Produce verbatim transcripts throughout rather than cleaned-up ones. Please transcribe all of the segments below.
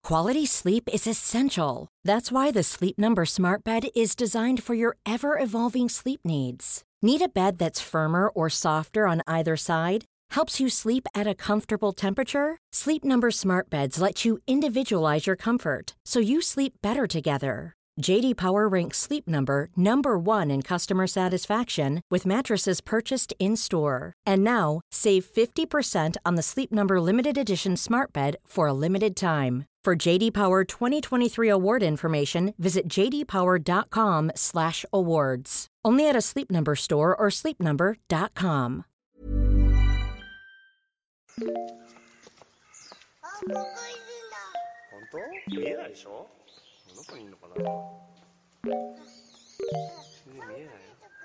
Quality sleep is essential. That's why the Sleep Number Smart Bed is designed for your ever-evolving sleep needs. Need a bed that's firmer or softer on either side? Helps you sleep at a comfortable temperature? Sleep Number Smart Beds let you individualize your comfort, so you sleep better together. J D Power ranks Sleep Number number one in customer satisfaction with mattresses purchased in-store. And now, save fifty percent on the Sleep Number Limited Edition Smart Bed for a limited time. For J D Power twenty twenty-three award information, visit j d power dot com slash awards. Only at a Sleep Number store or sleep number dot com. 本当？見えないでしょ？どこにいるのかな？見えないよ。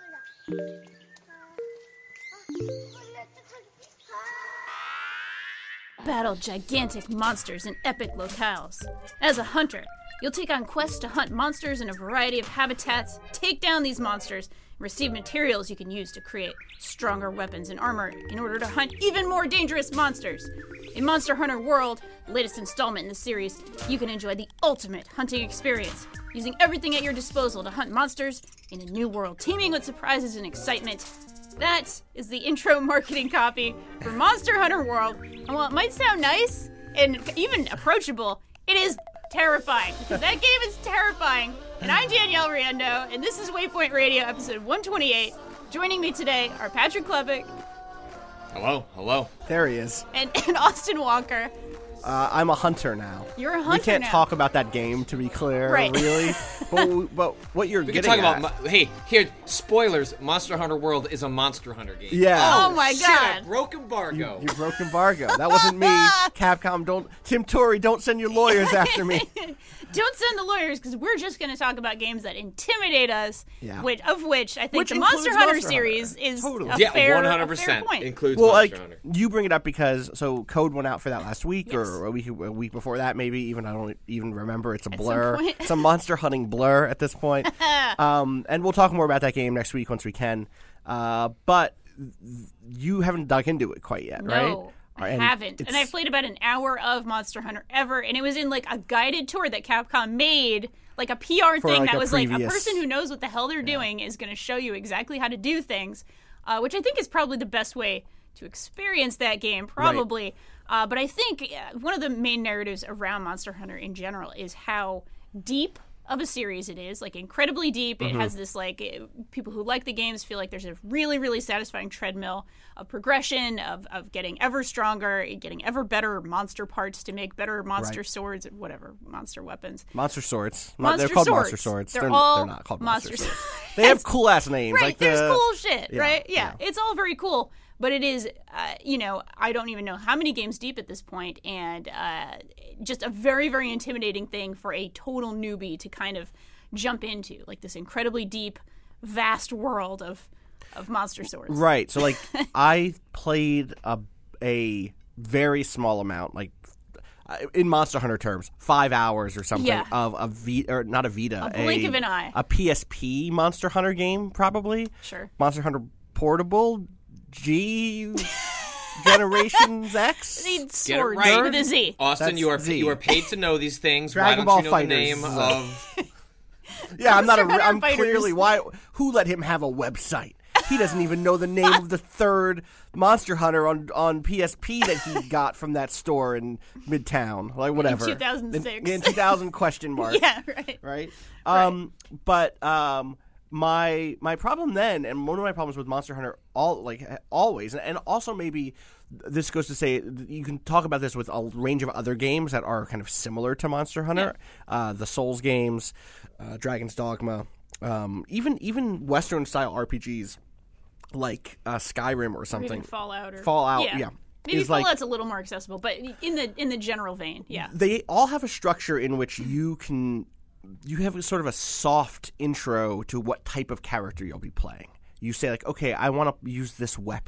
Battle gigantic monsters in epic locales. As a hunter, you'll take on quests to hunt monsters in a variety of habitats, take down these monsters, and receive materials you can use to create stronger weapons and armor in order to hunt even more dangerous monsters. In Monster Hunter World, the latest installment in the series, you can enjoy the ultimate hunting experience, using everything at your disposal to hunt monsters in a new world, teeming with surprises and excitement. That is the intro marketing copy for Monster Hunter World, and while it might sound nice and even approachable, it is terrifying, because that game is terrifying. And I'm Danielle Riendo, and this is Waypoint Radio, episode one twenty-eight. Joining me today are Patrick Klepek. Hello, hello. There he is. And, and Austin Walker. Uh, I'm a hunter now. You're a hunter now. We can't now. talk about that game, to be clear, right. really. but, but what you're we getting can talk at... about... Hey, here, spoilers. Monster Hunter World is a Monster Hunter game. Yeah. Oh, my shit, God. I broke embargo. You, you broke embargo. That wasn't me. Capcom, don't... Tim Torrey, don't send your lawyers after me. Don't send the lawyers, because we're just going to talk about games that intimidate us, Yeah. which, of which I think Which the Monster includes Hunter Monster series Hunter. is Totally. a, yeah, fair, one hundred a fair percent point. includes Well, Monster like, Hunter. you bring it up because, so Code went out for that last week, Yes. or a week, a week before that, maybe. Even I don't even remember. It's a At blur. some point. It's a monster hunting blur at this point. um, and we'll talk more about that game next week once we can. Uh, but th- you haven't dug into it quite yet, right? No, I And haven't. it's- And I've played about an hour of Monster Hunter ever, and it was in like a guided tour that Capcom made, like a P R For, thing like, that a was like a previous- person who knows what the hell they're doing is going to show you exactly how to do things, uh, which I think is probably the best way to experience that game, probably. Uh, but I think uh, one of the main narratives around Monster Hunter in general is how deep of a series it is, like incredibly deep. It has this like it, people who like the games feel like there's a really, really satisfying treadmill of progression, of, of getting ever stronger, getting ever better monster parts to make better monster Right. swords, whatever, monster weapons. Monster swords. Mo- Monster they're called swords. monster swords. They're They're, all they're not called monster, monster swords. They have cool ass names. Right, like there's the, cool shit, yeah, right? Yeah, yeah. it's all very cool. But it is, uh, you know, I don't even know how many games deep at this point, and uh, just a very, very intimidating thing for a total newbie to kind of jump into, like this incredibly deep, vast world of of monster swords. Right. So, like, I played a, a very small amount, like, uh, in Monster Hunter terms, five hours or something Yeah. of a Vita, or not a Vita, A blink of an eye. a P S P Monster Hunter game, probably. Sure. Monster Hunter Portable G Generations X. Need Get it swords right. with a Z. Austin, That's you are Z. you are paid to know these things. Dragon Why Ball don't you know Fighters the name is a- of... Yeah, I'm not a. Monster Hunter I'm Fighters. clearly why. Who let him have a website? He doesn't even know the name of the third Monster Hunter on on P S P that he got from that store in Midtown, like whatever. two thousand six. In, in two thousand question mark. Yeah, right. Right. Um. But um. My my problem then, and one of my problems with Monster Hunter, all like always, and also maybe this goes to say you can talk about this with a range of other games that are kind of similar to Monster Hunter, yeah. uh, the Souls games, uh, Dragon's Dogma, um, even even Western style R P Gs like uh, Skyrim or Or something. even Fallout. Or, Fallout, yeah. yeah. Maybe is like- Fallout's a little more accessible, but in the in the general vein, yeah. They all have a structure in which you can. You have a sort of a soft intro to what type of character you'll be playing. You say like, okay, I want to use this weapon,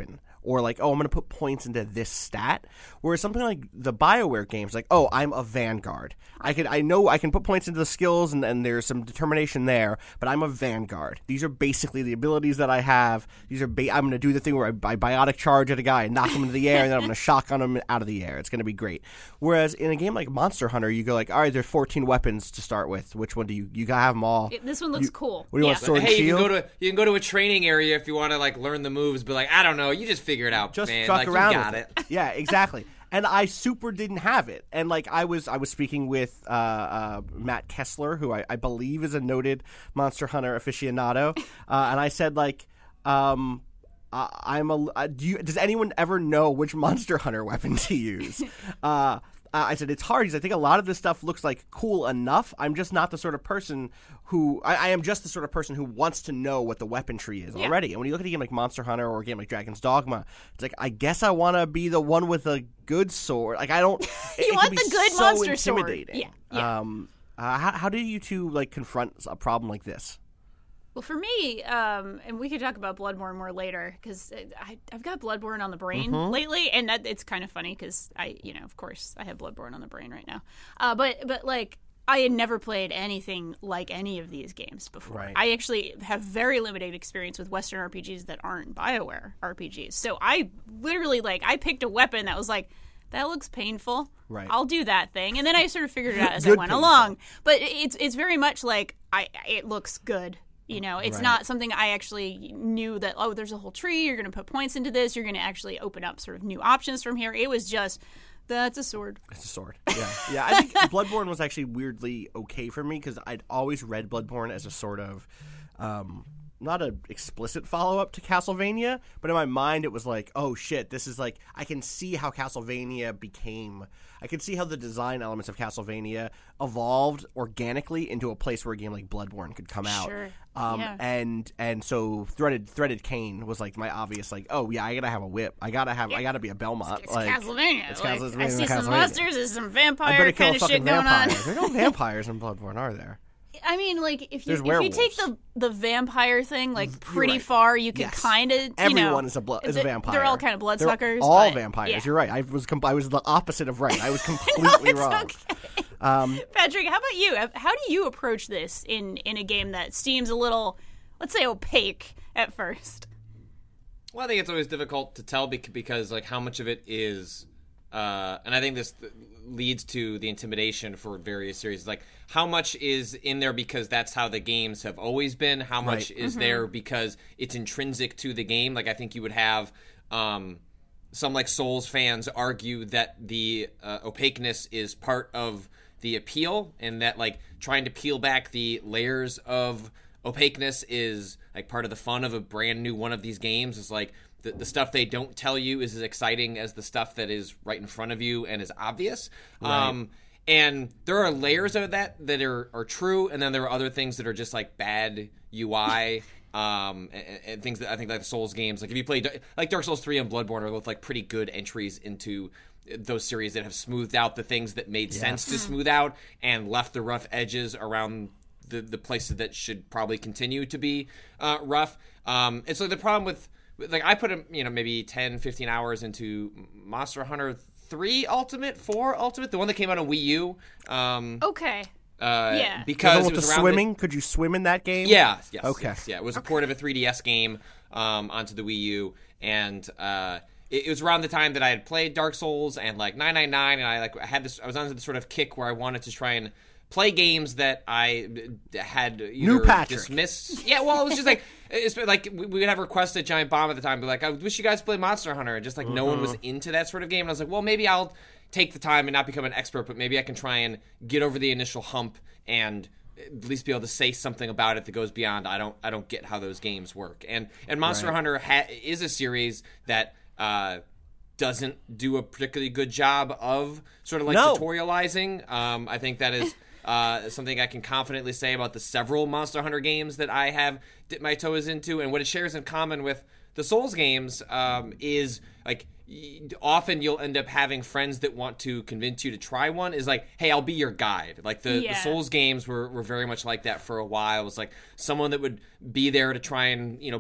or like, oh, I'm going to put points into this stat. Whereas something like the BioWare games, like, oh, I'm a Vanguard. I can I know I can put points into the skills and, and there's some determination there, but I'm a Vanguard. These are basically the abilities that I have. These are ba- I'm going to do the thing where I, I biotic charge at a guy and knock him into the air, and then I'm going to shotgun him out of the air. It's going to be great. Whereas in a game like Monster Hunter, you go like, all right, there's fourteen weapons to start with. Which one do you you got to have them all? It, this one looks You- cool. What do you yeah. want, sword and Hey, you shield? can go to you can go to a training area if you want to like learn the moves, but like I don't know, you just figure it out, just man. fuck like around you got with it. it. Yeah, exactly. And I super didn't have it. And like I was, I was speaking with uh, uh, Matt Kessler, who I, I believe is a noted Monster Hunter aficionado, uh, and I said like, um, uh, I'm a. Uh, do you, does anyone ever know which Monster Hunter weapon to use? uh, Uh, I said, it's hard because I think a lot of this stuff looks like cool enough. I'm just not the sort of person who, I, I am just the sort of person who wants to know what the weapon tree is Yeah. already. And when you look at a game like Monster Hunter or a game like Dragon's Dogma, it's like, I guess I want to be the one with a good sword. Like, I don't. You it, it want can be the good so monster sword. intimidating. Yeah, yeah. Um, uh, how, how do you two, like, confront a problem like this? Well, for me, um, and we could talk about Bloodborne more later because I've got Bloodborne on the brain Mm-hmm. lately, and that, it's kind of funny because I, you know, of course, I have Bloodborne on the brain right now. Uh, but, but like, I had never played anything like any of these games before. Right. I actually have very limited experience with Western R P Gs that aren't BioWare R P Gs. So I literally, like, I picked a weapon that was like, that looks painful. Right. I'll do that thing, and then I sort of figured it out as I Good went painful. along. But it's it's very much like I it looks good. You know, it's Right. not something I actually knew that, oh, there's a whole tree, you're going to put points into this, you're going to actually open up sort of new options from here. It was just, that's a sword. It's a sword. Yeah, yeah. I think Bloodborne was actually weirdly okay for me because I'd always read Bloodborne as a sort of, um, not an explicit follow up to Castlevania, but in my mind it was like, oh shit, this is like I can see how Castlevania became. I can see how the design elements of Castlevania evolved organically into a place where a game like Bloodborne could come out. Sure. Um, Yeah. and and so threaded threaded cane was like my obvious like, oh yeah, I gotta have a whip. I gotta have. I gotta be a Belmont. It's like, Castlevania. It's Like, Castlevania. I see some Castlevania. monsters, there's some I vampire better kill kind a of fucking shit going vampire. on. There are no vampires in Bloodborne, are there? I mean, like, if you There's if you take werewolves. the the vampire thing, like, pretty right. far, you can Yes. kind of, you Everyone know. is a blo- is a th- vampire. They're all kind of They're bloodsuckers. all but, vampires. yeah. You're right. I was com- I was the opposite of right. I was completely it's wrong. okay. Um, Patrick, how about you? How do you approach this in, in a game that seems a little, let's say, opaque at first? Well, I think it's always difficult to tell bec- because, like, how much of it is, uh, and I think this th- leads to the intimidation for various series. Like, how much is in there because that's how the games have always been? How much Right. is there because it's intrinsic to the game? Like, I think you would have um, some, like, Souls fans argue that the uh, opaqueness is part of the appeal, and that, like, trying to peel back the layers of opaqueness is like part of the fun of a brand new one of these games. Is like the, the stuff they don't tell you is as exciting as the stuff that is right in front of you and is obvious. Um, and there are layers of that that are, are true, and then there are other things that are just like bad U I. Um, and, and things that I think like the Souls games, like if you play like Dark Souls three and Bloodborne are both like pretty good entries into those series that have smoothed out the things that made sense to smooth out and left the rough edges around the, the places that should probably continue to be uh, rough. Um, and so the problem with, like, I put, you know, maybe ten, fifteen hours into Monster Hunter three Ultimate, four Ultimate, the one that came out on Wii U. Um, Okay. uh, Yeah. Because with it was the around swimming, could you swim in that game? Yeah, yes, Okay. yes, yeah. It was a port of a three D S game um, onto the Wii U, and uh, it, it was around the time that I had played Dark Souls and like nine nine nine, and I like I had this. I was on this sort of kick where I wanted to try and play games that I had either New Patrick. dismissed. Yeah, well, it was just like it's like we we would have requests at Giant Bomb at the time, be like, I wish you guys play Monster Hunter, and just like no one was into that sort of game, and I was like, well, maybe I'll take the time and not become an expert, but maybe I can try and get over the initial hump and at least be able to say something about it that goes beyond I don't I don't get how those games work. And and Monster Right. Hunter ha- is a series that uh, doesn't do a particularly good job of sort of like No. tutorializing. Um, I think that is uh, something I can confidently say about the several Monster Hunter games that I have dipped my toes into. And what it shares in common with the Souls games um, is like y- often you'll end up having friends that want to convince you to try one. Is like, hey, I'll be your guide. Like the, Yeah. the Souls games were, were very much like that for a while. It was like someone that would be there to try and, you know,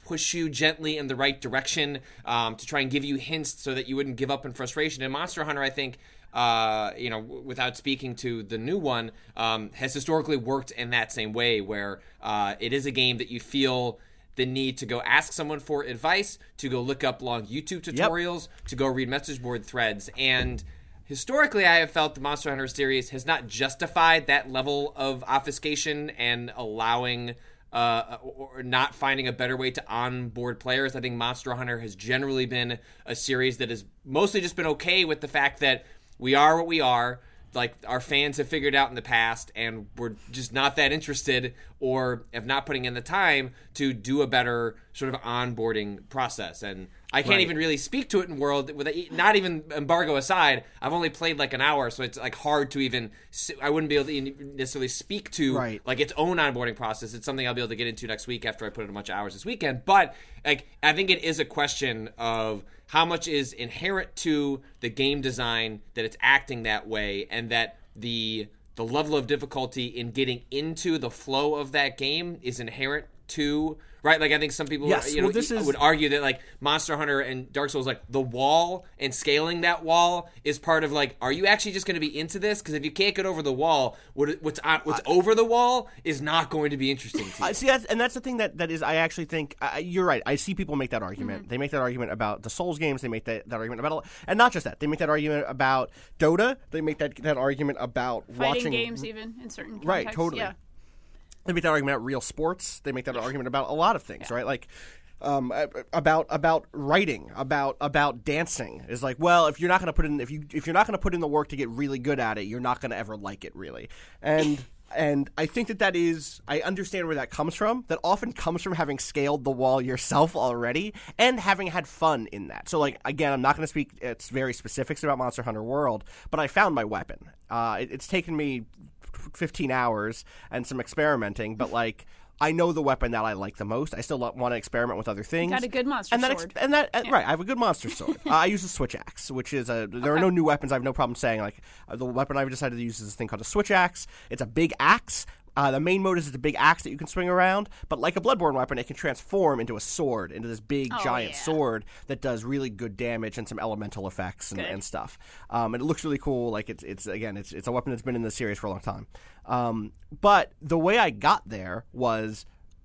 push you gently in the right direction, um, to try and give you hints so that you wouldn't give up in frustration. And Monster Hunter, I think, uh, you know, w- without speaking to the new one, um, has historically worked in that same way, where uh, it is a game that you feel the need to go ask someone for advice, to go look up long YouTube tutorials, yep. to go read message board threads. And historically, I have felt the Monster Hunter series has not justified that level of obfuscation and allowing uh, or not finding a better way to onboard players. I think Monster Hunter has generally been a series that has mostly just been okay with the fact that we are what we are. Like, our fans have figured out in the past, and we're just not that interested or have not putting in the time to do a better sort of onboarding process. And I can't right. even really speak to it in World, with not even embargo aside. I've only played like an hour, so it's like hard to even, I wouldn't be able to necessarily speak to right. like its own onboarding process. It's something I'll be able to get into next week after I put in a bunch of hours this weekend. But like, I think it is a question of how much is inherent to the game design that it's acting that way, and that the the level of difficulty in getting into the flow of that game is inherent to, right? Like, I think some people yes, you know well, this is... would argue that like Monster Hunter and Dark Souls, like the wall and scaling that wall is part of like, are you actually just going to be into this? Because if you can't get over the wall, what, what's on, what's uh, over the wall is not going to be interesting to you. Uh, see, that's, and that's the thing that, that is, I actually think, uh, you're right. I see people make that argument. Mm-hmm. They make that argument about the Souls games. They make that, that argument about, and not just that. They make that argument about Dota. They make that that argument about fighting watching games, even in certain contexts. Right, totally. Yeah. They make that argument about real sports. They make that argument about a lot of things, yeah. right? Like um, about about writing, about about dancing. Is like, well, if you're not going to put in if you if you're not going to put in the work to get really good at it, you're not going to ever like it, really. And and I think that that is, I understand where that comes from. That often comes from having scaled the wall yourself already and having had fun in that. So, like, again, I'm not going to speak it's very specifics about Monster Hunter World, but I found my weapon. Uh, it, it's taken me fifteen hours and some experimenting, but like I know the weapon that I like the most. I still want to experiment with other things. You got a good monster and that sword. Ex- and that yeah. right, I have a good monster sword. uh, I use a switch axe, which is a. There okay. are no new weapons. I have no problem saying like uh, the weapon I've decided to use is this thing called a switch axe. It's a big axe. Uh, the main mode is it's a big axe that you can swing around, but like a Bloodborne weapon, it can transform into a sword, into this big, oh, giant yeah. sword that does really good damage and some elemental effects and, and stuff. Um, and it looks really cool. Like it's, it's again, it's it's a weapon that's been in the series for a long time. Um, but the way I got there was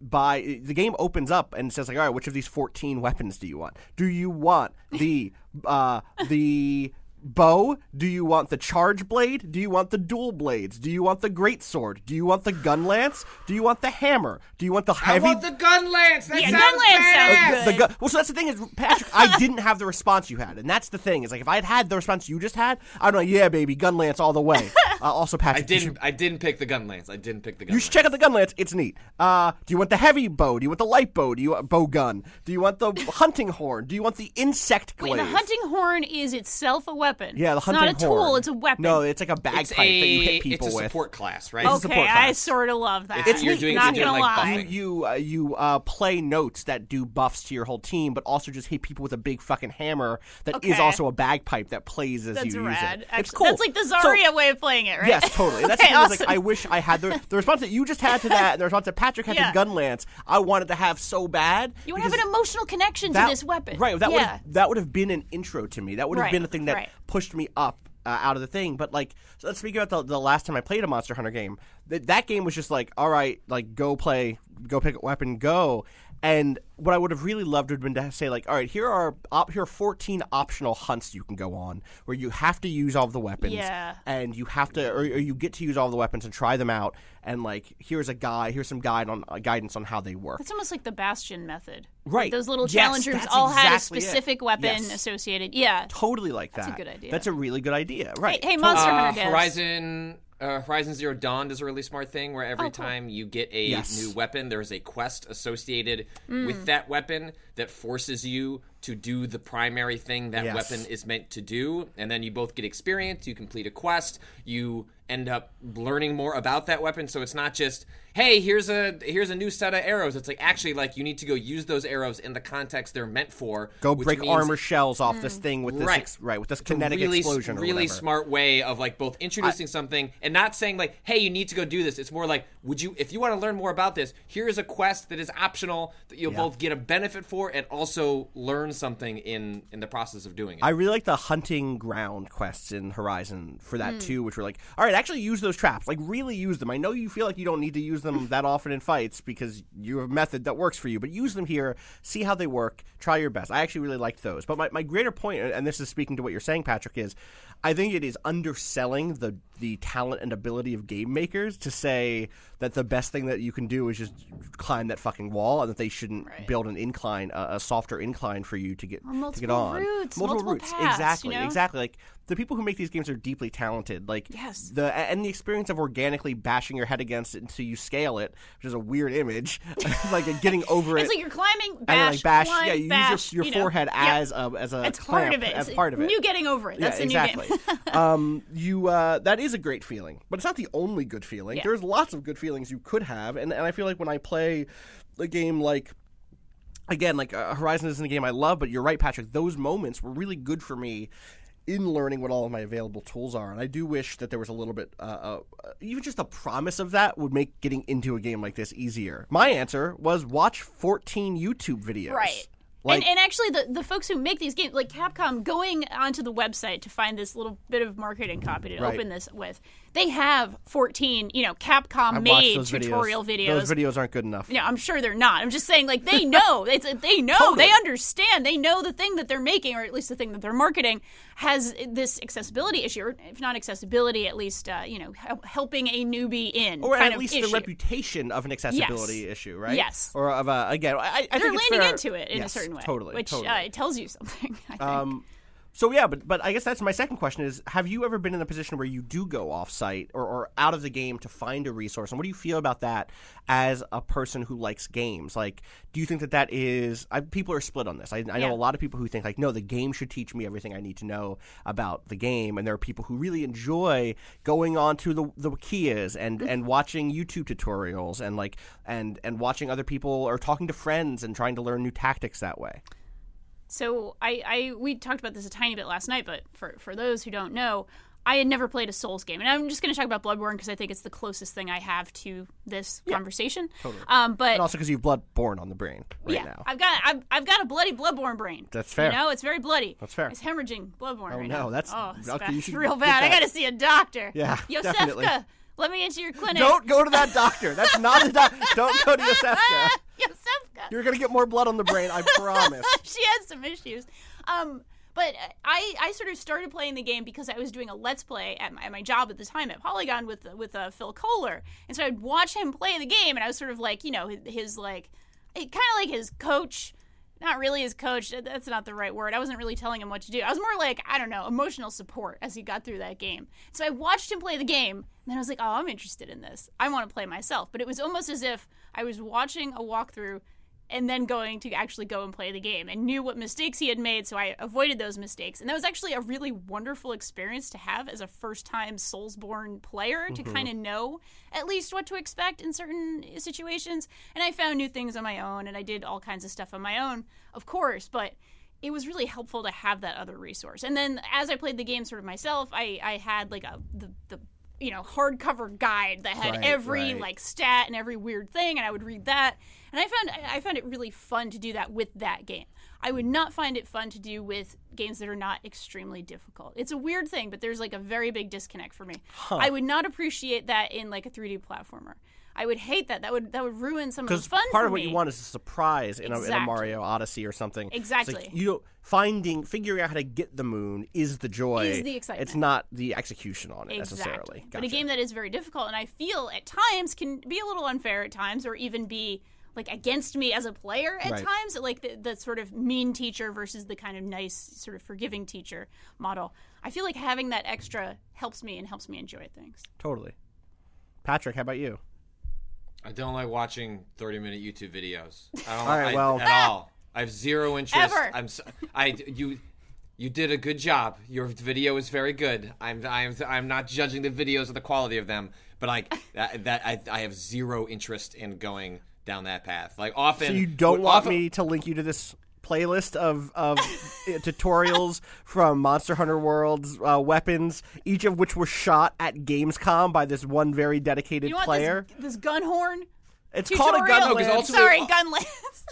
by the game opens up and says like, all right, which of these fourteen weapons do you want? Do you want the uh, the bow? Do you want the charge blade? Do you want the dual blades? Do you want the great sword? Do you want the gun lance? Do you want the hammer? Do you want the heavy? I want the gun lance. That yeah, sounds gun lance badass. sounds The gu- well, so that's the thing is, Patrick, I didn't have the response you had, and that's the thing is like if I had had the response you just had, I'd be like, yeah, baby, gun lance all the way. Uh, also, Patrick, I didn't. Should, I didn't pick the gun lance. I didn't pick the gun. you lance. should check out the gun lance. It's neat. Uh, do you want the heavy bow? Do you want the light bow? Do you want bow gun? Do you want the hunting horn? Do you want the insect glaive? Wait, the hunting horn is itself a weapon. Yeah, the hunting It's not a horn. tool, it's a weapon. No, it's like a bagpipe It's a, that you hit people it's a with. support class, right? It's a Okay, support I class. sort of love that. It's- you're doing- Not you're doing gonna like lie. buffing. You uh, you uh, play notes that do buffs to your whole team, but also just hit people with a big fucking hammer that is Okay. also a bagpipe that plays as That's you rad. use it. Actually, It's cool. That's like the So- Zarya way of playing it, right? Yes, totally. And that's okay, the thing is, awesome. like, I wish I had the the response that you just had to that, and the response that Patrick had Yeah. to gun lance. I wanted to have so bad. You would have because an emotional connection that- to this weapon. right? That yeah. would that would have been an intro to me. That would have Right, been the thing that right. pushed me up. Uh, out of the thing, but like, so let's speak about the, the last time I played a Monster Hunter game. That that game was just like, all right, like go play, go pick a weapon, go. And what I would have really loved would have been to say like, all right, here are op- here are fourteen optional hunts you can go on where you have to use all of the weapons, Yeah. and you have to, or, or you get to use all the weapons and try them out. And like, here's a guide, here's some guide on uh, guidance on how they work. It's almost like the Bastion method. Right. Those little Yes, challenge rooms that's all had a exactly it. specific weapon Yes. associated. Yeah. Totally like that. That's a good idea. That's a really good idea. Right. Hey, hey Monster Uh, Hunter Devs. Horizon uh, Horizon Zero Dawn does a really smart thing where every Oh, cool. time you get a Yes. new weapon, there is a quest associated Mm. with that weapon that forces you to do the primary thing that Yes. weapon is meant to do, and then you both get experience, you complete a quest, you end up learning more about that weapon. So it's not just, hey, here's a here's a new set of arrows. It's like, actually, like, you need to go use those arrows in the context they're meant for. Go which break means- armor shells off this thing with this Right. ex- right with this It's a kinetic really, explosion or really whatever. smart way of like both introducing something and not saying like, hey, you need to go do this. It's more like, would you, if you want to learn more about this, here's a quest that is optional that you'll Yeah. both get a benefit for and also learn something in in the process of doing it. I really like the hunting ground quests in Horizon for Hmm. that too, which were like, all right, actually use those traps, like really use them. I know you feel like you don't need to use them that often in fights because you have a method that works for you, but use them here, see how they work, try your best. I actually really liked those. But my, my greater point, and this is speaking to what you're saying, Patrick, is I think it is underselling the the talent and ability of game makers to say that the best thing that you can do is just climb that fucking wall, and that they shouldn't Right. build an incline, a, a softer incline for you to get Or to get multiple on. routes, multiple, multiple routes, paths, exactly, you know? exactly. Like the people who make these games are deeply talented. Like Yes. the and the experience of organically bashing your head against it until you scale it, which is a weird image, like getting over It's it. like you're climbing, and bash, then, like bash, climb, yeah, you bash, use your, your you know. forehead Yep. as a as a It's clamp, part of it. as It's part of it. You getting over it. That's yeah, the new exactly. game. um, you uh, that is a great feeling, but it's not the only good feeling. Yeah. There's lots of good feelings you could have, and and I feel like when I play a game like. Again, like uh, Horizon isn't a game I love, but you're right, Patrick. Those moments were really good for me in learning what all of my available tools are, and I do wish that there was a little bit, uh, uh, even just a promise of that would make getting into a game like this easier. My answer was watch fourteen YouTube videos. Right. Like, and, and actually, the, the folks who make these games, like Capcom, going onto the website to find this little bit of marketing copy to Right. open this with, they have fourteen, you know, I watched Capcom-made those tutorial videos. Those videos aren't good enough. No, I'm sure they're not. I'm just saying, like, they know. It's, they know. Totally. They understand. They know the thing that they're making, or at least the thing that they're marketing, has this accessibility issue, or if not accessibility, at least, uh, you know, hel- helping a newbie in Or kind at of least issue. the reputation of an accessibility Yes. issue, right? Yes. Or of a, again, I, I They're think it's leaning fair- into it in Yes, a certain way, Totally, which totally. Uh, it tells you something, I think. Um, so yeah, but but I guess that's my second question is, have you ever been in a position where you do go off-site or, or out of the game to find a resource? And what do you feel about that as a person who likes games? Like, do you think that that is... I, people are split on this. I, I know Yeah. a lot of people who think, like, no, the game should teach me everything I need to know about the game. And there are people who really enjoy going on to the, the Wikias and, and watching YouTube tutorials and, like, and, and watching other people or talking to friends and trying to learn new tactics that way. So I, I we talked about this a tiny bit last night, but for, for those who don't know, I had never played a Souls game. And I'm just going to talk about Bloodborne because I think it's the closest thing I have to this conversation. Totally. Um, but And also because you have Bloodborne on the brain right yeah, now. I've got I've, I've got a bloody Bloodborne brain. That's fair. You know, it's very bloody. That's fair. It's hemorrhaging Bloodborne Oh, right no, now. that's- oh, it's, okay, bad. you It's should real get bad. I that. got to see a doctor. Yeah, Yosefka, definitely. let me into your clinic. Don't go to that doctor. That's not the doctor. Don't go to Yosefka. Yosefka. You're going to get more blood on the brain, I promise. She has some issues. Um, but I, I sort of started playing the game because I was doing a Let's Play at my, at my job at the time at Polygon with with uh, Phil Kohler. And so I'd watch him play the game, and I was sort of like, you know, his, his like, kind of like his coach. Not really his coach. That's not the right word. I wasn't really telling him what to do. I was more like, I don't know, emotional support as he got through that game. So I watched him play the game, and then I was like, oh, I'm interested in this. I want to play myself. But it was almost as if I was watching a walkthrough and then going to actually go and play the game and knew what mistakes he had made, so I avoided those mistakes. And that was actually a really wonderful experience to have as a first-time Soulsborne player, to kind of know at least what to expect in certain situations. And I found new things on my own, and I did all kinds of stuff on my own, of course, but it was really helpful to have that other resource. And then as I played the game sort of myself, I, I had like a the, the you know, hardcover guide that had Right, every right. like stat and every weird thing, and I would read that. And I found I found it really fun to do that with that game. I would not find it fun to do with games that are not extremely difficult. It's a weird thing, but there's like a very big disconnect for me. I would not appreciate that in like a three D platformer. I would hate that. That would that would ruin some of the Because fun part for of what me. you want is a surprise in, a, in a Exactly. Mario Odyssey or something. It's Exactly. like, you know, finding, figuring out how to get the moon is the joy. Is the excitement. It's not the execution on it Exactly. necessarily. But a Gotcha. game that is very difficult, and I feel at times can be a little unfair at times, or even be like against me as a player at Right. times, like the, the sort of mean teacher versus the kind of nice, sort of forgiving teacher model. I feel like having that extra helps me and helps me enjoy things. Totally. Patrick, how about you? I don't like watching thirty minute YouTube videos. I don't All right, I- well- at all. I have zero interest. Ever. I'm. So, I you. You did a good job. Your video is very good. I'm. I'm. I'm not judging the videos or the quality of them, but like that. that I. I have zero interest in going down that path. Like often. So you don't want often, me to link you to this playlist of of tutorials from Monster Hunter World's uh, weapons, each of which were shot at Gamescom by this one very dedicated You want player. this, this gun horn? It's tutorial? called a gun No, 'cause lance. ultimately- Sorry, gun lance.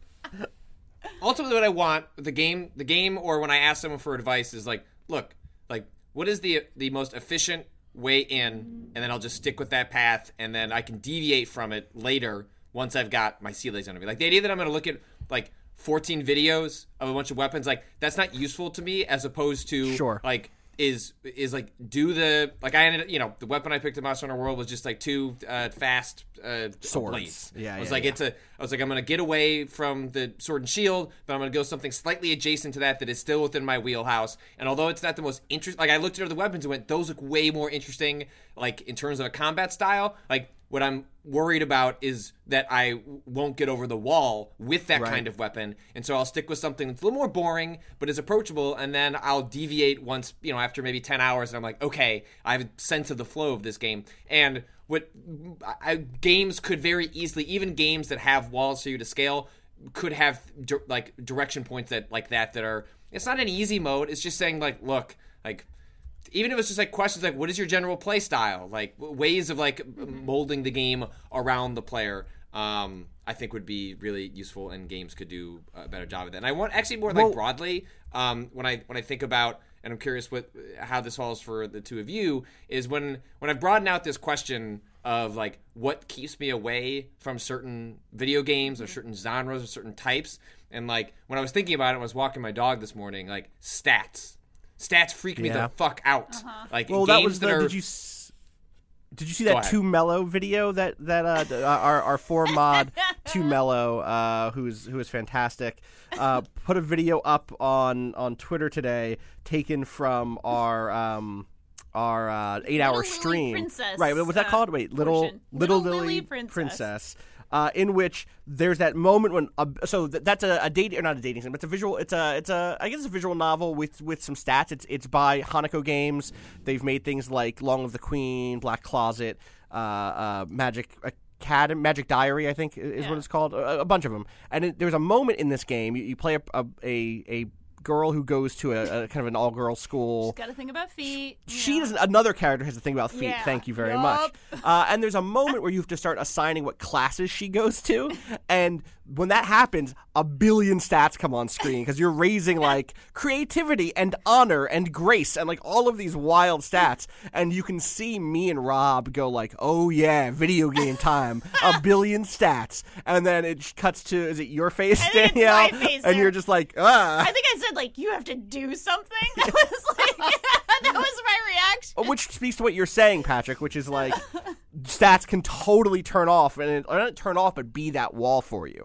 ultimately what I want the game the game or when I ask someone for advice is like, look, like what is the the most efficient way in, and then I'll just stick with that path, and then I can deviate from it later once I've got my sea legs under me. Like the idea that I'm going to look at like fourteen videos of a bunch of weapons, like that's not useful to me as opposed to Sure. like is is like do the like I ended you know the weapon I picked in Monster Hunter World was just like two uh, fast uh, Swords. blades. Yeah, I was yeah, like yeah. it's a I was like I'm gonna get away from the sword and shield, but I'm gonna go something slightly adjacent to that that is still within my wheelhouse. And although it's not the most interesting, like I looked at the weapons and went, those look way more interesting, like in terms of a combat style. Like what I'm worried about is that I won't get over the wall with that Right. kind of weapon, and so I'll stick with something that's a little more boring but is approachable, and then I'll deviate once, you know, after maybe ten hours, and I'm like, okay, I have a sense of the flow of this game. And what I, games could very easily, even games that have walls for you to scale, could have di- like direction points that like that that are. It's not an easy mode. It's just saying like, look, like. Even if it's just like questions like, what is your general play style? Like w- ways of like molding the game around the player, um, I think would be really useful, and games could do a better job of that. And I want actually more like Well- broadly, um, when I when I think about, and I'm curious what how this falls for the two of you, is when when I broaden out this question of like what keeps me away from certain video games or certain genres or certain types, and like when I was thinking about it, I was walking my dog this morning, like stats. Stats freak me Yeah. the fuck out. Uh-huh. Like Well, games that was that the. are. Did you s- did you see Go that ahead. Too Mellow video that that uh, d- uh, our our forum mod Too Mellow, uh, who's who is fantastic, uh, put a video up on on Twitter today, taken from our um our uh, eight hour Little Lily stream. Princess, Right, what was that uh, called? Wait, little portion. little, Little Lily, Lily Princess. Princess. Uh, in which there's that moment when uh, so th- that's a, a date or not a dating sim, but it's a visual it's a it's a I guess it's a visual novel with with some stats. It's it's by Hanako Games. They've made things like Long Live the Queen, Black Closet, uh, uh, Magic Academy, Magic Diary, I think is Yeah. what it's called. A, a bunch of them. And it, there's a moment in this game you, you play a a, a, a girl who goes to a, a kind of an all girls school. Got to think about feet. She yeah. doesn't. Another character has to think about feet. Yeah. Thank you very Yup. much. Uh, and there's a moment where you have to start assigning what classes she goes to, and when that happens, a billion stats come on screen because you're raising like creativity and honor and grace and like all of these wild stats, and you can see me and Rob go like, "Oh yeah, video game time, a billion stats," and then it cuts to is it your face, I think it's Danielle, my face and there. you're just like, ah. I think I said like you have to do something. I was like, that was my reaction. Which speaks to what you're saying, Patrick, which is like stats can totally turn off, and it, or not turn off, but be that wall for you.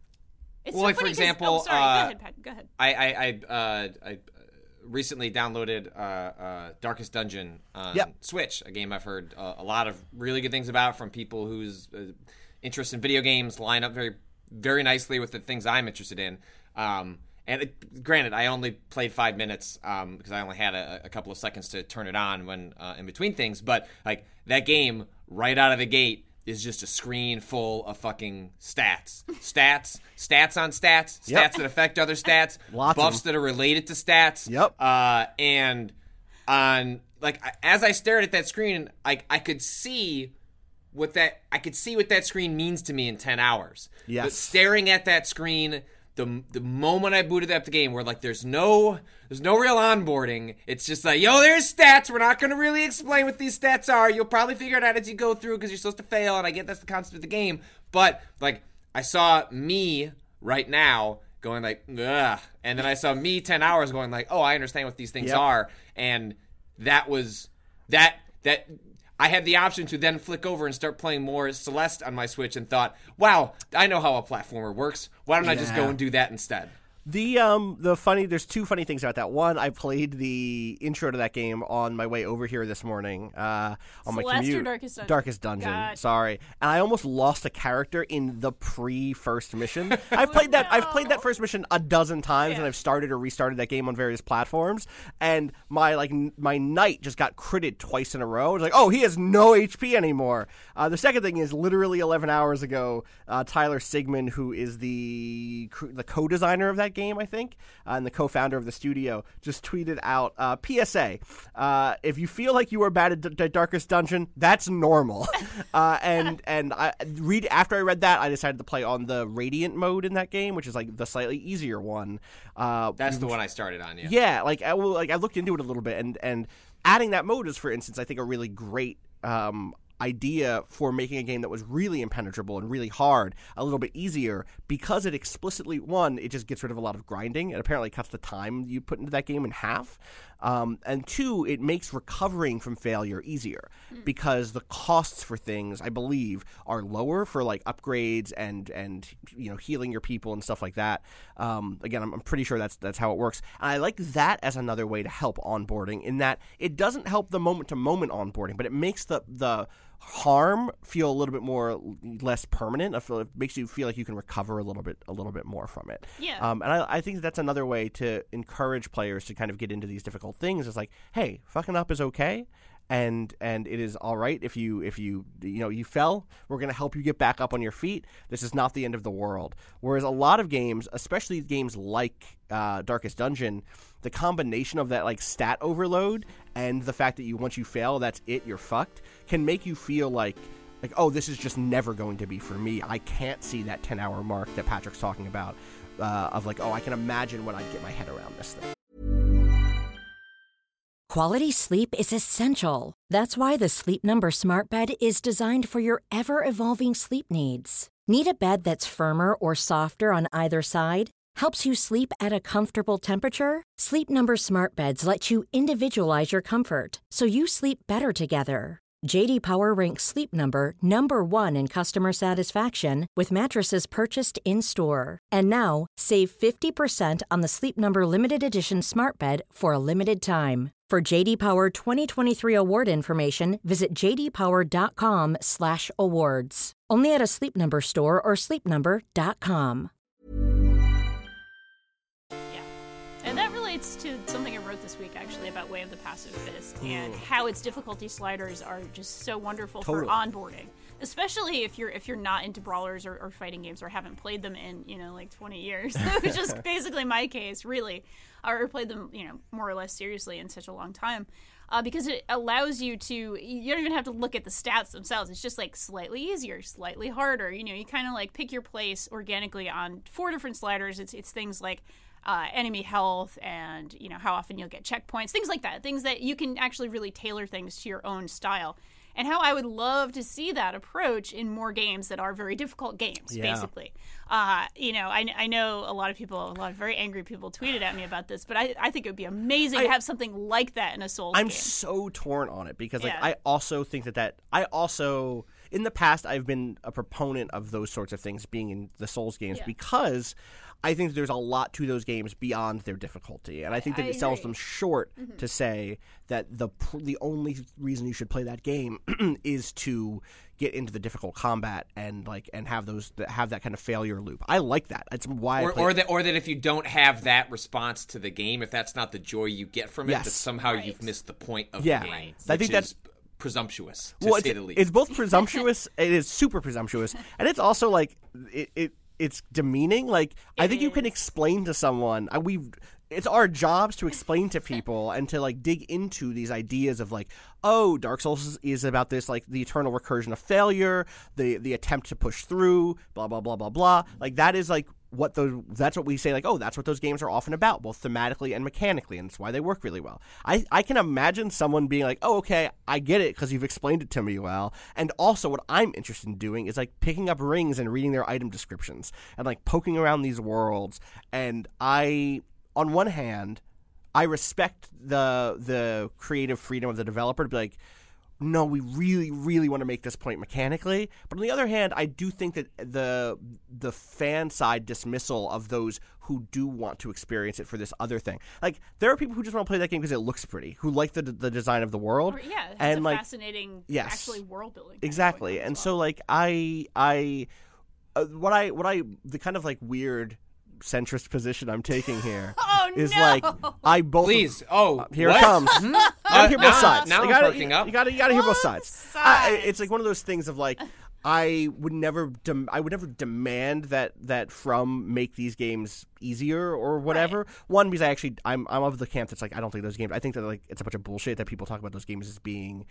It's Well, so like, for funny 'cause- example, oh, sorry. uh, go ahead, Pat. Go ahead. I I I, uh, I recently downloaded uh, uh, Darkest Dungeon on Yep. Switch, a game I've heard uh, a lot of really good things about from people whose uh, interests in video games line up very very nicely with the things I'm interested in. Um, and it, granted, I only played five minutes um, because I only had a, a couple of seconds to turn it on when uh, in between things. But like that game, right out of the gate, is just a screen full of fucking stats, stats, stats on stats, stats Yep. that affect other stats, Lots of buffs them. that are related to stats. Yep. Uh, and on like I- as I stared at that screen, like I could see what that I could see what that screen means to me in ten hours. Yes. But staring at that screen, the the moment I booted up the game, where like there's no there's no real onboarding. It's just like, yo, there's stats. We're not gonna really explain what these stats are. You'll probably figure it out as you go through because you're supposed to fail, and I get that's the concept of the game. But like I saw me right now going like, ugh, and then I saw me ten hours going like, oh, I understand what these things Yep. are, and that was that that. I had the option to then flick over and start playing more Celeste on my Switch and thought, wow, I know how a platformer works. Why don't I just go Yeah. and do that instead? The um the funny there's two funny things about that. One, I played the intro to that game on my way over here this morning. Uh, on Celeste my commute. or Darkest Dungeon? Darkest Dungeon. God. Sorry, and I almost lost a character in the pre-first mission. I've played that. I've played that first mission a dozen times, Yeah. and I've started or restarted that game on various platforms. And my like n- my knight just got critted twice in a row. It's like, oh, he has no H P anymore. Uh, the second thing is literally eleven hours ago, uh, Tyler Sigmund, who is the the co-designer of that game, I think, uh, and the co-founder of the studio, just tweeted out, uh, P S A, uh, if you feel like you are bad at D- D- Darkest Dungeon, that's normal. uh, and and I read after I read that, I decided to play on the Radiant mode in that game, which is like the slightly easier one. Uh, That's the one I started on, yeah. yeah, like I, well, like I looked into it a little bit, and, and adding that mode is, for instance, I think a really great um, idea for making a game that was really impenetrable and really hard a little bit easier, because it explicitly, one, it just gets rid of a lot of grinding. It apparently cuts the time you put into that game in half. Um, and two, it makes recovering from failure easier, because the costs for things, I believe, are lower for like upgrades and and you know healing your people and stuff like that. Um, again, I'm, I'm pretty sure that's that's how it works. And I like that as another way to help onboarding, in that it doesn't help the moment to moment onboarding, but it makes the the harm feel a little bit more less permanent. I feel it makes you feel like you can recover a little bit a little bit more from it. Yeah. Um, and I, I think that's another way to encourage players to kind of get into these difficult things. It's like, hey, fucking up is okay, and and it is all right if you if you you know you fell. We're going to help you get back up on your feet. This is not the end of the world. Whereas a lot of games, especially games like uh, Darkest Dungeon, the combination of that like stat overload and the fact that you once you fail, that's it, you're fucked, can make you feel like like oh, this is just never going to be for me. I can't see that ten hour mark that Patrick's talking about, uh, of like, oh, I can imagine when I get my head around this thing. Quality sleep is essential. That's why the Sleep Number Smart Bed is designed for your ever-evolving sleep needs. Need a bed that's firmer or softer on either side? Helps you sleep at a comfortable temperature? Sleep Number Smart Beds let you individualize your comfort, so you sleep better together. J D Power ranks Sleep Number number one in customer satisfaction with mattresses purchased in-store. And now, save fifty percent on the Sleep Number Limited Edition Smart Bed for a limited time. For J D Power twenty twenty-three award information, visit j d power dot com slash awards. Only at a Sleep Number store or sleep number dot com. And that relates to something I wrote this week, actually, about Way of the Passive Fist and how its difficulty sliders are just so wonderful Totally. for onboarding, especially if you're if you're not into brawlers or, or fighting games or haven't played them in you know like twenty years, which is basically my case, really, or played them you know more or less seriously in such a long time. Uh, because it allows you to, you don't even have to look at the stats themselves. It's just like slightly easier, slightly harder. You know, you kind of like pick your place organically on four different sliders. It's it's things like uh, enemy health and, you know, how often you'll get checkpoints, things like that. Things that you can actually really tailor things to your own style. And how I would love to see that approach in more games that are very difficult games, Yeah. basically. Uh, you know, I, I know a lot of people, a lot of very angry people tweeted at me about this, but I, I think it would be amazing I- to have something like that in a Souls I'm game. so torn on it, because like Yeah. I also think that that I also in the past I've been a proponent of those sorts of things being in the Souls games, Yeah. because I think that there's a lot to those games beyond their difficulty, and I think that I it sells agree. them short to say that the pr- the only reason you should play that game is to get into the difficult combat and like and have those have that kind of failure loop. I like that. That's why I Or, play or that, or that if you don't have that response to the game, if that's not the joy you get from it, Yes. that somehow Right. you've missed the point of Yeah. the game. Right. Which I think is that's- presumptuous, to well, say it's, the least. it's both presumptuous. It is super presumptuous, and it's also like it. it it's demeaning. Like I It think you can is. explain to someone. uh, We, it's our jobs to explain to people and to like dig into these ideas of like, oh, Dark Souls is, is about this like the eternal recursion of failure, the the attempt to push through, blah blah blah blah blah. Like that is like what those. That's what we say. Like, oh, that's what those games are often about, both thematically and mechanically, and it's why they work really well. I I can imagine someone being like, oh, okay, I get it because you've explained it to me well. And also, what I'm interested in doing is like picking up rings and reading their item descriptions and like poking around these worlds. And I, on one hand, I respect the the creative freedom of the developer to be like, no, we really, really want to make this point mechanically. But on the other hand, I do think that the the fan side dismissal of those who do want to experience it for this other thing, like there are people who just want to play that game because it looks pretty, who like the the design of the world. Or, yeah, it's and a like fascinating, yes, actually world building. exactly. And so like I I uh, what I what I the kind of like weird centrist position I'm taking here oh, is no. like I both Please. Oh, uh, here what? it comes. You gotta hear both now- sides. now you I'm gotta, perking you, up. you gotta you gotta hear both Both sides. I, sides. it's like one of those things of like I would never dem- I would never demand that that From make these games easier or whatever. Right. One, because I actually I'm I'm of the camp that's like I don't think those games I think that like it's a bunch of bullshit that people talk about those games as being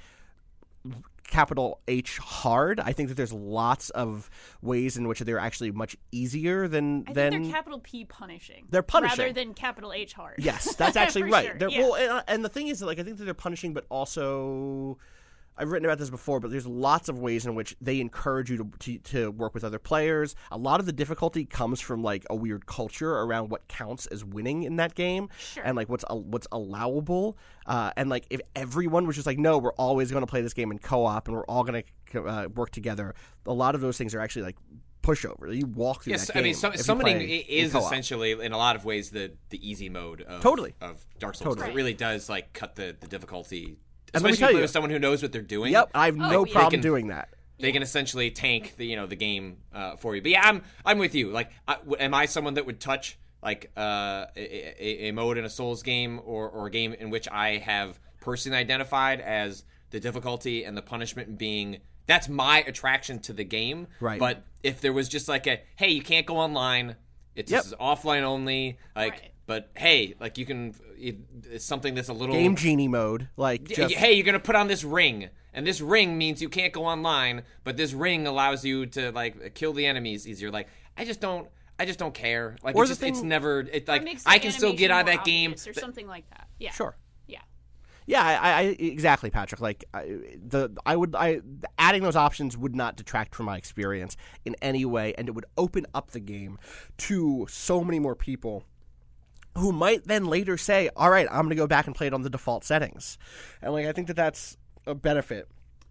capital H hard. I think that there's lots of ways in which they're actually much easier than I than think they're capital P punishing. They're punishing. rather than capital H hard. Yes, that's actually For right. sure, They're, yeah. Well, and, and the thing is, that, like, I think that they're punishing, but also, I've written about this before. But there's lots of ways in which they encourage you to, to to work with other players. A lot of the difficulty comes from like a weird culture around what counts as winning in that game, Sure. and like what's uh, what's allowable. Uh, and like if everyone was just like, no, we're always going to play this game in co-op, and we're all going to uh, work together. A lot of those things are actually like pushover. You walk through Yes, that I game. mean, so, if you summoning play i- is in co-op. essentially, in a lot of ways, the the easy mode of Totally. of Dark Souls. Totally. It really does like cut the, the difficulty, And let me especially if tell you play you- with someone who knows what they're doing. Yep, I have Oh, no yeah. problem They can- doing that. They can essentially tank the you know the game uh, for you. But yeah, I'm I'm with you. Like, I, w- am I someone that would touch like uh, a, a, a mode in a Souls game or or a game in which I have personally identified as the difficulty and the punishment being that's my attraction to the game. Right. But if there was just like a hey, you can't go online. It's Yep. this is offline only. Like, Right. but hey, like you can. It, it's something that's a little Game genie mode, like Y- just, hey, you're gonna put on this ring, and this ring means you can't go online, but this ring allows you to like kill the enemies easier. Like, I just don't, I just don't care. Like, Or it's, the just, thing- it's never. It Or like makes I the can still get animation out of more that game. obvious or something like that. Yeah. Sure. Yeah. Yeah, I, I exactly, Patrick. Like I, the I would I adding those options would not detract from my experience in any way, and it would open up the game to so many more people who might then later say, "All right, I'm going to go back and play it on the default settings," and like I think that that's a benefit,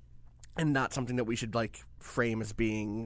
and not something that we should like frame as being,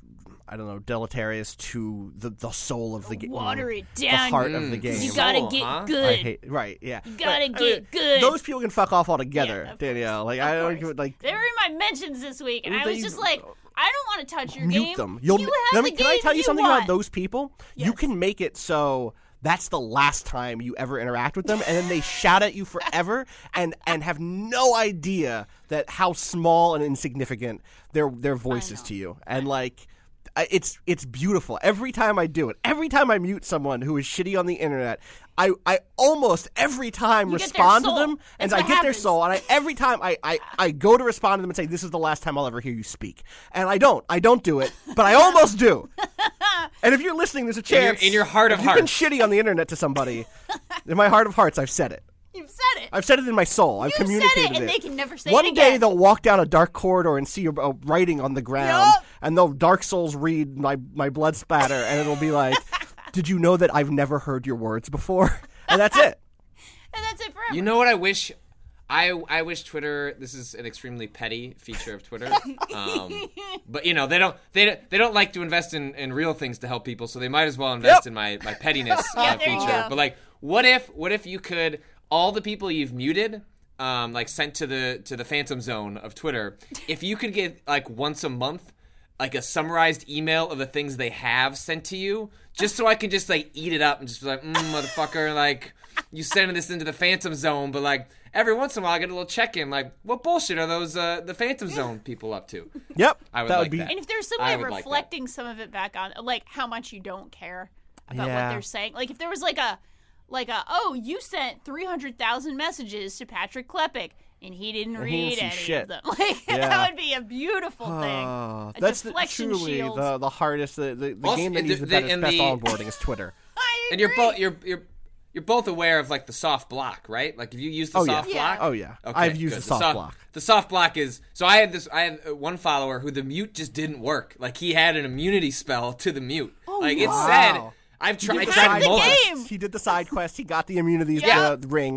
I don't know, deleterious to the the soul of the game, Water it the down. heart of the game. You gotta Soul, get huh? good. I hate right, yeah. You gotta get good. Those people can fuck off altogether, Yeah, of Danielle. course. Like Of I don't course. give it like They were in my mentions this week, and Well, I was they- just like, I don't want to touch your mute game. them. You'll you let have me. the Can I game tell you you something want. about those people? You Yes. can make it so that's the last time you ever interact with them, and then they shout at you forever, and and have no idea that how small and insignificant their their voice is know. to you, and like. I- It's it's beautiful. Every time I do it, every time I mute someone who is shitty on the internet, I, I almost every time You get their respond to soul. them, and That's I what get their happens. soul, and I every time I, I, I go to respond to them and say, "This is the last time I'll ever hear you speak," and I don't, I don't do it, but I almost do. And if you're listening, there's a your- chance in your heart of if you've been hearts. shitty on the internet to somebody. In my heart of hearts, I've said it. You've said it. I've said it in my soul. I've You've said communicated it, and they can never say One it day again. they'll walk down a dark corridor and see a, a writing on the ground, Yup. and they'll Dark Souls read my my blood spatter, and it'll be like, "Did you know that I've never heard your words before?" And that's it. And that's it forever. You know what I wish? I I wish Twitter. This is an extremely petty feature of Twitter, um, but you know they don't they don't, they don't like to invest in, in real things to help people, so they might as well invest Yep. in my my pettiness Yeah, uh, there you feature. go. But like, what if what if you could all the people you've muted, um, like sent to the to the Phantom Zone of Twitter, if you could get like once a month, like a summarized email of the things they have sent to you, just so I can just like eat it up and just be like, mm, motherfucker, like you sending this into the Phantom Zone, but like every once in a while I get a little check in, like what bullshit are those uh, the Phantom Zone people up to? Yep. I would that like would be. that. And if there's some I way of would like that. reflecting some of it back on, like how much you don't care about Yeah. what they're saying. Like if there was like a, like a, oh, you sent three hundred thousand messages to Patrick Klepek, and he didn't And he read didn't see any shit. of them. Like Yeah. that would be a beautiful thing. Oh, A that's the, deflection truly shield. the the hardest. The, the, the Also, game that the- needs the, the- best, and best the- onboarding is Twitter. I And you're agree. both you're you're you're both aware of like the soft block, right? Like if you use the Oh, yeah. soft Yeah. block. Oh yeah, Okay, I've used good. the soft block. The soft block is so I had this. I had uh, one follower who the mute just didn't work. Like he had an immunity spell to the mute. Oh, like it wow. said, I've He tried. did I the tried side the multiple. game. He did the side quest. He got the immunities Yeah. uh, ring.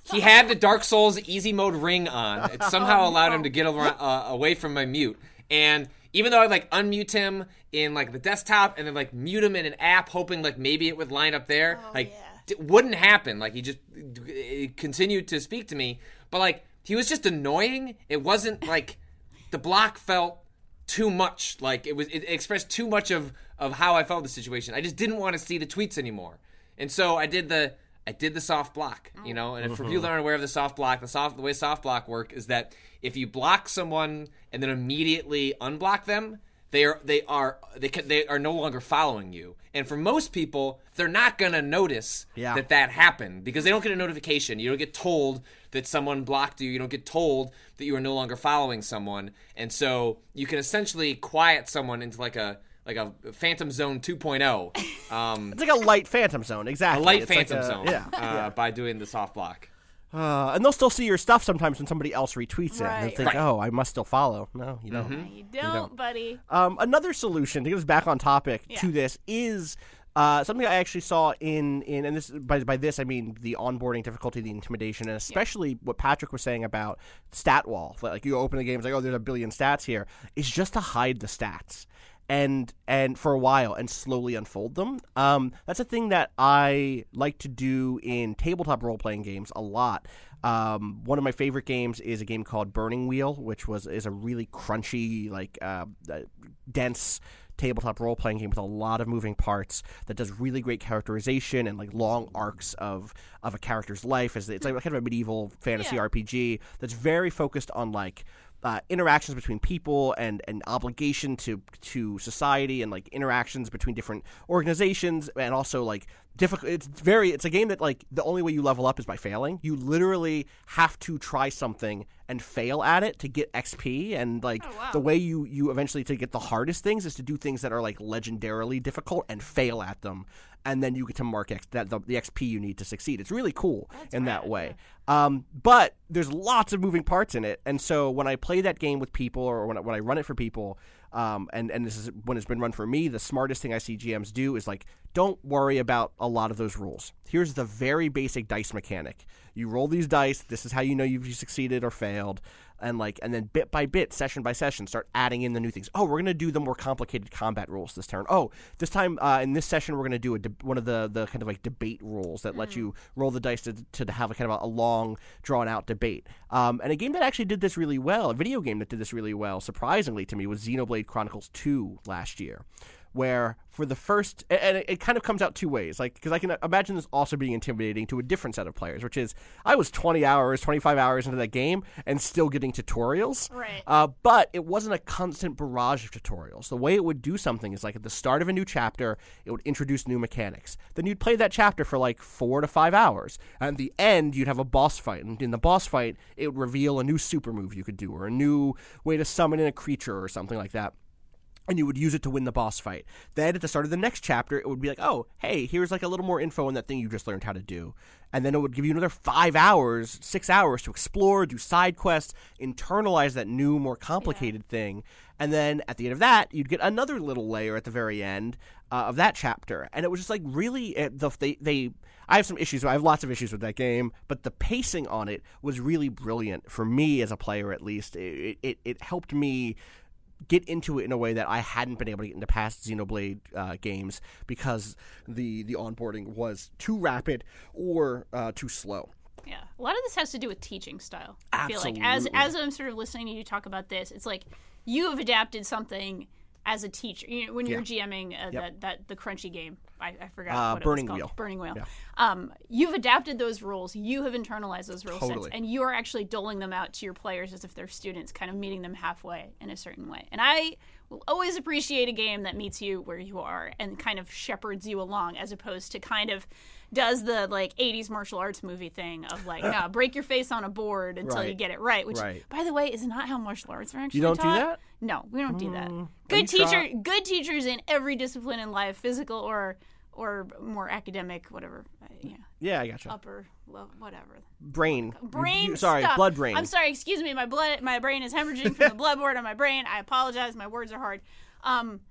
he had the Dark Souls easy mode ring on. It somehow Oh, allowed no. him to get around, uh, away from my mute. And even though I like unmute him in like the desktop and then like mute him in an app, hoping like maybe it would line up there, Oh, like yeah. it wouldn't happen. Like he just it continued to speak to me, but like he was just annoying. It wasn't like the block felt too much. Like it was, it expressed too much of of how I felt the situation. I just didn't want to see the tweets anymore, and so I did the. I did the soft block, you know, and if for people that aren't aware of the soft block, the soft the way soft block work is that if you block someone and then immediately unblock them, they are they are they can, they are no longer following you. And for most people, they're not gonna notice Yeah. that that happened because they don't get a notification. You don't get told that someone blocked you. You don't get told that you are no longer following someone, and so you can essentially quiet someone into like a like a Phantom Zone two point oh. Um, It's like a light Phantom Zone, a exactly. light It's like Phantom a- Zone Yeah. uh, yeah. by doing the soft block. Uh, and they'll still see your stuff sometimes when somebody else retweets it. And Right. they think, Right. oh, I must still follow. No, you don't. No, you don't, don't. buddy. Um, another solution to get us back on topic Yeah. to this is uh, something I actually saw in, in and this by, by this I mean the onboarding difficulty, the intimidation, and especially what Patrick was saying about stat wall. Like you open the game, it's like, oh, there's a billion stats here. It's just to hide the stats. And and for a while and slowly unfold them. Um, that's a thing that I like to do in tabletop role playing games a lot. Um, one of my favorite games is a game called Burning Wheel, which was is a really crunchy, like uh, uh, dense tabletop role playing game with a lot of moving parts that does really great characterization and like long arcs of of a character's life. It's like kind of a medieval fantasy Yeah. R P G that's very focused on like. Uh, interactions between people and an obligation to to society and like interactions between different organizations and also like difficult. It's very. It's a game that like the only way you level up is by failing. You literally have to try something and fail at it to get X P. And like Oh, wow. the way you you eventually to get the hardest things is to do things that are like legendarily difficult and fail at them. And then you get to mark X, that the, the X P you need to succeed. It's really cool That's in that rad, way. Um, but there's lots of moving parts in it, and so when I play that game with people, or when I, when I run it for people, um, and and this is when it's been run for me, the smartest thing I see G Ms do is like, don't worry about a lot of those rules. Here's the very basic dice mechanic: you roll these dice. This is how you know you've succeeded or failed. And like, and then bit by bit, session by session, start adding in the new things. Oh, we're gonna do the more complicated combat rules this turn. Oh, this time uh, in this session, we're gonna do a de- one of the, the kind of like debate rules that let you roll the dice to to have a kind of a, a long, drawn out debate. Um, and a game that actually did this really well, a video game that did this really well, surprisingly to me, was Xenoblade Chronicles two last year. Where for the first, and it, it kind of comes out two ways, like because I can imagine this also being intimidating to a different set of players, which is I was twenty hours, twenty-five hours into that game and still getting tutorials. Right. Uh, but it wasn't a constant barrage of tutorials. The way it would do something is like at the start of a new chapter, it would introduce new mechanics. Then you'd play that chapter for like four to five hours. And at the end, you'd have a boss fight. And in the boss fight, it would reveal a new super move you could do or a new way to summon in a creature or something like that. And you would use it to win the boss fight. Then at the start of the next chapter, it would be like, oh, hey, here's like a little more info on that thing you just learned how to do. And then it would give you another five hours, six hours to explore, do side quests, internalize that new, more complicated yeah. thing. And then at the end of that, you'd get another little layer at the very end uh, of that chapter. And it was just like really, it, the, they, they, I have some issues. I have lots of issues with that game, but the pacing on it was really brilliant for me as a player, at least. It, it, it helped me get into it in a way that I hadn't been able to get into past Xenoblade uh, games because the the onboarding was too rapid or uh, too slow. Yeah, a lot of this has to do with teaching style. I Absolutely. feel like as as I'm sort of listening to you talk about this, it's like you have adapted something as a teacher. You know, when you're Yeah. GMing uh, Yep. that that the crunchy game, I, I forgot Uh, what Burning it was called. Wheel. Burning Wheel. Yeah. Um, you've adapted those rules. You have internalized those rule Totally. sets, and you are actually doling them out to your players as if they're students, kind of meeting them halfway in a certain way. And I will always appreciate a game that meets you where you are and kind of shepherds you along, as opposed to kind of does the like eighties martial arts movie thing of like, no, break your face on a board until Right. you get it right. Which, Right. by the way, is not how martial arts are actually You don't do taught. that? No, we don't do that. Mm, are Good you teacher, sure? good teachers in every discipline in life, physical or or more academic, whatever. Uh, yeah, Yeah, I gotcha. upper, low, whatever. Brain. Brain. You- you- sorry, stuff. blood brain. I'm sorry. Excuse me. My blood. My brain is hemorrhaging from the blood board on my brain. I apologize. My words are hard. Um,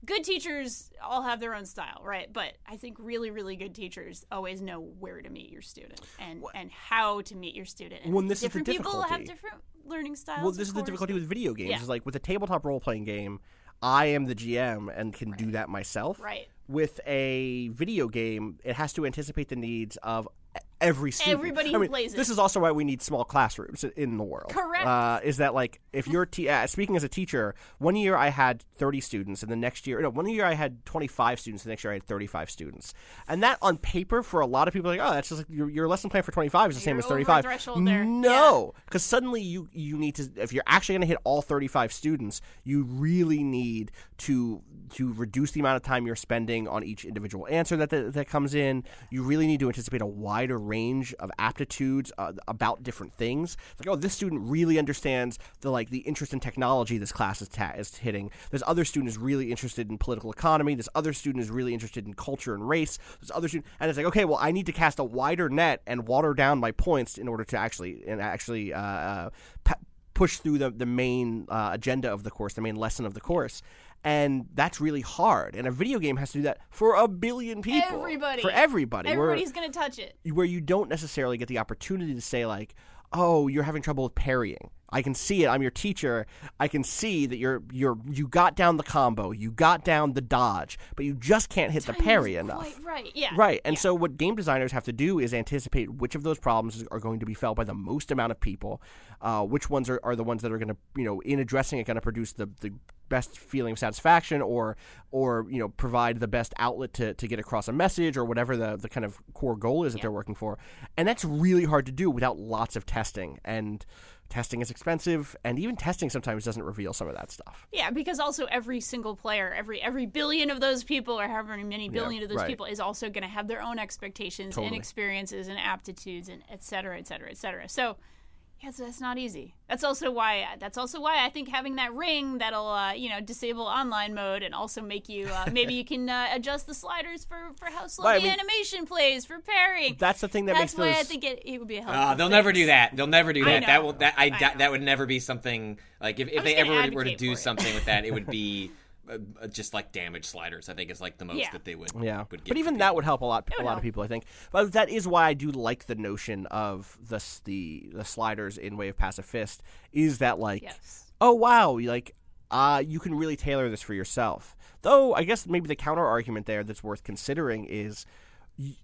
good teachers all have their own style, right? But I think really, really good teachers always know where to meet your student and, and how to meet your student. And Well, this is the different people have difficulty. different learning styles. Well, this of is the course. difficulty with video games. Yeah. Is like with a tabletop role playing game, I am the G M and can do that myself. Right. With a video game, it has to anticipate the needs of every student. Everybody I who mean, plays it. This is also why we need small classrooms in the world. Correct. Uh, is that like if you're te- uh, speaking as a teacher, one year I had thirty students, and the next year, no, one year I had twenty-five students, the next year I had thirty-five students, and that on paper for a lot of people, like, oh, that's just like your, your lesson plan for twenty-five is the same You're as over thirty-five. threshold there. No, because suddenly you you need to, if you're actually going to hit all thirty-five students, you really need to to reduce the amount of time you're spending on each individual answer that that, that comes in. You really need to anticipate a wider range of aptitudes uh, about different things. Like, oh, this student really understands the like the interest in technology this class is, ta- is hitting. This other student is really interested in political economy. This other student is really interested in culture and race. This other student, and it's like, okay, well, I need to cast a wider net and water down my points in order to actually and actually uh, uh, pa- push through the the main uh, agenda of the course, the main lesson of the course. And that's really hard. And a video game has to do that for a billion people. Everybody. For everybody. Everybody's going to touch it. Where, where you don't necessarily get the opportunity to say, like, oh, you're having trouble with parrying. I can see it. I'm your teacher. I can see that you're you're you got down the combo. You got down the dodge, but you just can't hit the parry Timing's enough. quite right. Yeah. Right. And Yeah. so what game designers have to do is anticipate which of those problems are going to be felt by the most amount of people, uh, which ones are, are the ones that are going to, you know, in addressing it, going to produce the, the best feeling of satisfaction or, or you know, provide the best outlet to, to get across a message or whatever the, the kind of core goal is that Yeah. they're working for. And that's really hard to do without lots of testing. And testing is expensive, and even testing sometimes doesn't reveal some of that stuff. Yeah, because also every single player, every every billion of those people, or however many billion of those right. people, is also going to have their own expectations Totally. and experiences and aptitudes and et cetera, et cetera, et cetera. So, yeah, so that's not easy. That's also why. That's also why I think having that ring that'll, uh, you know, disable online mode and also make you uh, maybe you can uh, adjust the sliders for, for how slow Right, I the mean, animation plays for parrying. That's the thing that That's makes why those... I think it, it would be a helpful. Uh, they'll fix. never do that. They'll never do I that. know. That will that I, I that, know. that would never be something like if, if I'm they just gonna ever were to advocate do for it. something with that, it would be uh, uh, just like damage sliders. I think is like the most Yeah. that they would. Yeah, would give but even to that people. would help a lot. It A would lot help. of people, I think. But that is why I do like the notion of the s- the the sliders in Way of Pacifist. Is that like, Yes. oh wow, like uh, you can really tailor this for yourself. Though I guess maybe the counter argument there that's worth considering is. Y-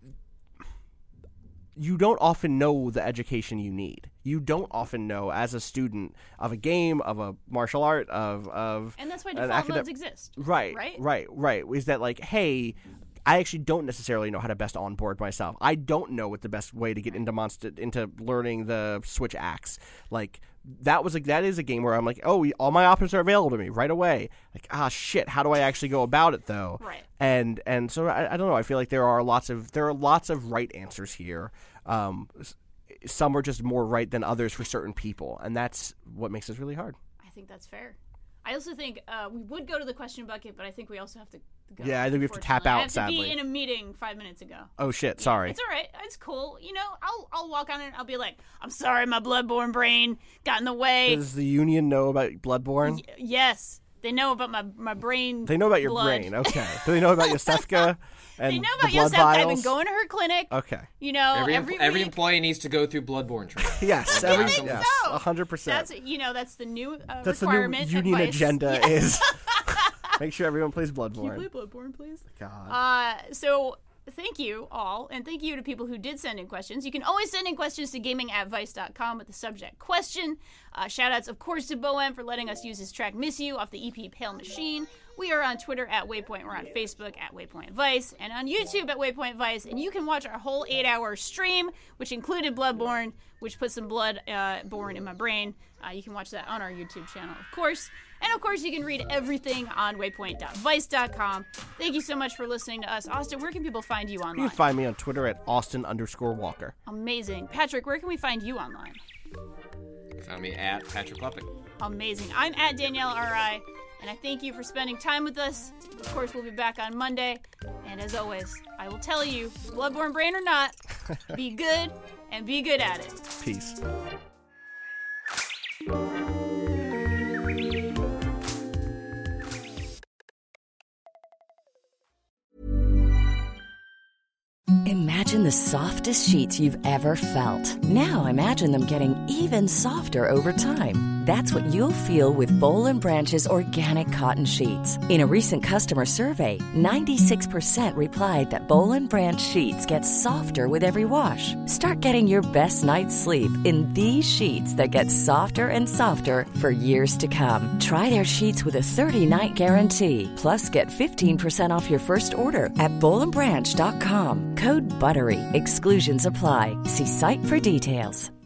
you don't often know the education you need. You don't often know as a student of a game, of a martial art, of of And that's why an default academic- modes exist. Right, Right? right, right. Is that like, hey, I actually don't necessarily know how to best onboard myself. I don't know what the best way to get into monster into learning the switch axe. Like that was like that is a game where I'm like, oh, all my options are available to me right away. Like, ah, shit. How do I actually go about it though? Right. And and so I, I don't know. I feel like there are lots of there are lots of right answers here. Um, s- some are just more right than others for certain people, and that's what makes this really hard. I think that's fair. I also think uh, we would go to the question bucket, but I think we also have to go. Yeah, I think we have to tap unfortunately. out, I have to sadly. be in a meeting five minutes ago. Oh shit! Sorry. It's all right. It's cool. You know, I'll I'll walk on it. I'll be like, I'm sorry, my bloodborne brain got in the way. Does the union know about Bloodborne? Y- yes, they know about my my brain. They know about your blood. brain. Okay. Do they know about Yosefka and They know the about blood Yosef. I've vials? been going to her clinic. Okay. You know, Every, every em- every week. employee needs to go through Bloodborne training. Yes. I Every, think yes. so. A hundred percent. That's you know that's the new uh, That's the new requirement. union advice. agenda. Yeah. Is make sure everyone plays Can you Bloodborne. play Bloodborne, please? God. Uh, so thank you all, and thank you to people who did send in questions. You can always send in questions to gaming at vice dot com with the subject question. Uh, shout-outs, of course, to Boem for letting us use his track Miss You off the E P Pale Machine. We are on Twitter at Waypoint. We're on Facebook at Waypoint Vice, and on YouTube at Waypoint Vice. And you can watch our whole eight-hour stream, which included Bloodborne, which put some blood uh, born in my brain. Uh, you can watch that on our YouTube channel, of course. And of course, you can read everything on waypoint dot vice dot com. Thank you so much for listening to us. Austin, where can people find you You online? can find me on Twitter at Austin underscore Walker. Amazing. Patrick, where can we find you online? Found me at Patrick Lepick. Amazing. I'm at Danielle R I, and I thank you for spending time with us. Of course, we'll be back on Monday. And as always, I will tell you, Bloodborne brain or not, be good and be good at it. Peace. Imagine the softest sheets you've ever felt. Now imagine them getting even softer over time. That's what you'll feel with Boll and Branch's organic cotton sheets. In a recent customer survey, ninety-six percent replied that Boll and Branch sheets get softer with every wash. Start getting your best night's sleep in these sheets that get softer and softer for years to come. Try their sheets with a thirty-night guarantee. Plus, get fifteen percent off your first order at boll and branch dot com. Code BUTTERY. Exclusions apply. See site for details.